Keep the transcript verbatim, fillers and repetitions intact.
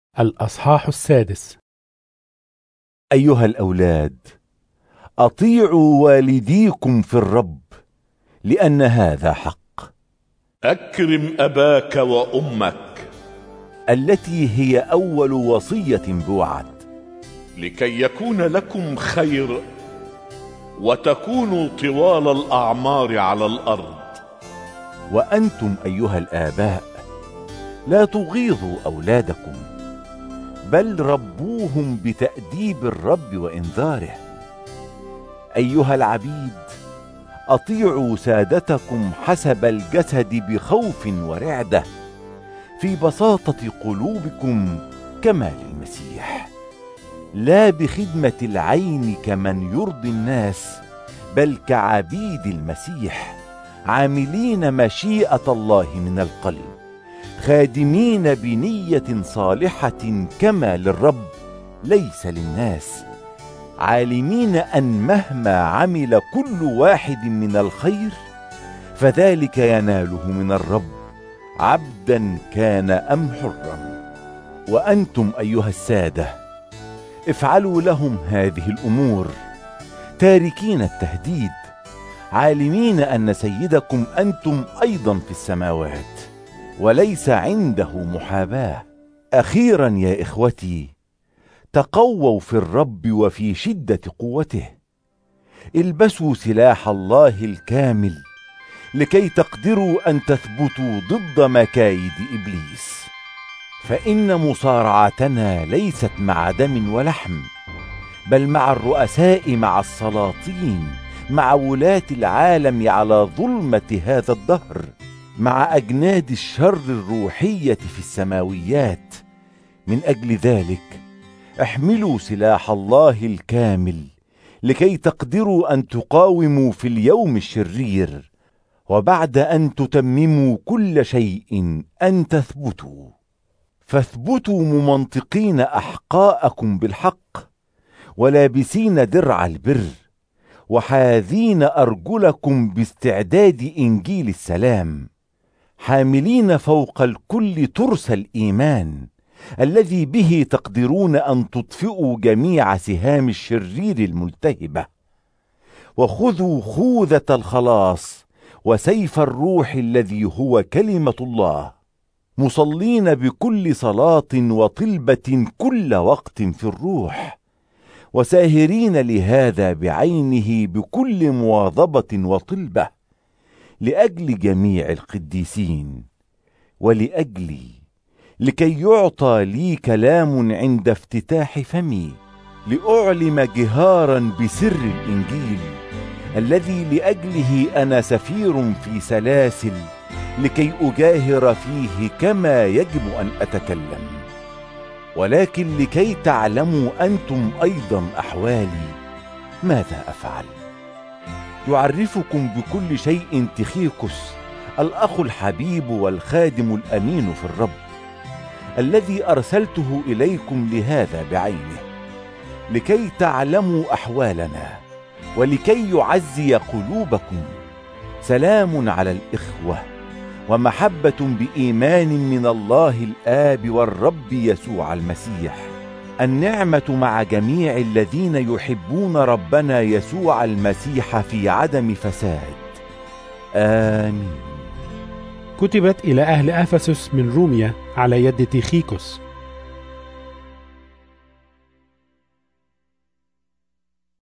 الأصحاح السادس. أيها الأولاد، أطيعوا والديكم في الرب، لأن هذا حق. أكرم أباك وأمك، التي هي أول وصية بوعد، لكي يكون لكم خير وتكونوا طوال الأعمار على الأرض. وأنتم أيها الآباء لا تغيظوا أولادكم، بل ربوهم بتأديب الرب وإنذاره. أيها العبيد، أطيعوا سادتكم حسب الجسد بخوف ورعدة، في بساطة قلوبكم كما للمسيح، لا بخدمة العين كمن يرضي الناس، بل كعبيد المسيح، عاملين مشيئة الله من القلب، خادمين بنية صالحة كما للرب ليس للناس، عالمين أن مهما عمل كل واحد من الخير فذلك يناله من الرب، عبدا كان أم حرا. وأنتم أيها السادة افعلوا لهم هذه الأمور، تاركين التهديد، عالمين أن سيدكم أنتم أيضا في السماوات، وليس عنده محاباة. أخيرا يا إخوتي، تقووا في الرب وفي شدة قوته، البسوا سلاح الله الكامل لكي تقدروا أن تثبتوا ضد مكايد إبليس. فإن مصارعتنا ليست مع دم ولحم، بل مع الرؤساء، مع السلاطين، مع ولاة العالم على ظلمة هذا الدهر، مع أجناد الشر الروحية في السماويات. من أجل ذلك احملوا سلاح الله الكامل لكي تقدروا أن تقاوموا في اليوم الشرير، وبعد أن تتمموا كل شيء أن تثبتوا. فاثبتوا ممنطقين أحقاءكم بالحق، ولابسين درع البر، وحاذين أرجلكم باستعداد إنجيل السلام، حاملين فوق الكل ترس الإيمان، الذي به تقدرون أن تطفئوا جميع سهام الشرير الملتهبة. وخذوا خوذة الخلاص وسيف الروح الذي هو كلمة الله، مصلين بكل صلاة وطلبة كل وقت في الروح، وساهرين لهذا بعينه بكل مواظبة وطلبة، لأجل جميع القديسين ولأجلي، لكي يعطى لي كلام عند افتتاح فمي، لأعلم جهارا بسر الإنجيل الذي لأجله أنا سفير في سلاسل، لكي أجاهر فيه كما يجب أن أتكلم. ولكن لكي تعلموا أنتم أيضا أحوالي ماذا أفعل. يعرفكم بكل شيء تخيكس، الأخ الحبيب والخادم الأمين في الرب، الذي أرسلته إليكم لهذا بعينه، لكي تعلموا أحوالنا ولكي يعزي قلوبكم. سلام على الإخوة ومحبة بإيمان من الله الآب والرب يسوع المسيح. النعمة مع جميع الذين يحبون ربنا يسوع المسيح في عدم فساد. آمين. كتبت إلى أهل أفسس من روميا على يد تيخيكوس،